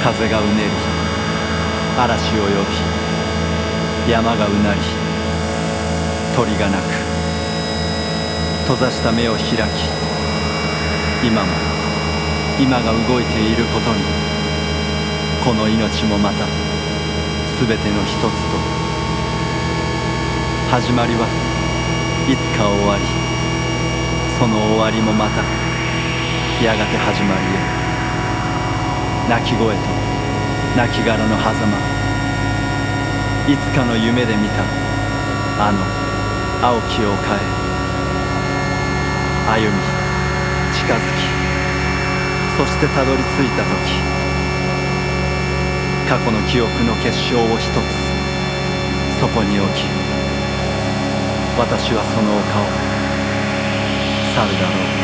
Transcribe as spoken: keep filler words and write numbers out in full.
風がうねり嵐を呼び山がうなり鳥が鳴く閉ざした目を開き今も今が動いていることにこの命もまた全ての一つと始まりはいつか終わりその終わりもまたやがて始まりへ泣き声と亡骸の狭間いつかの夢で見たあの青き丘へ歩み近づきそしてたどり着いた時過去の記憶の結晶を一つそこに置き私はその丘を去るだろう。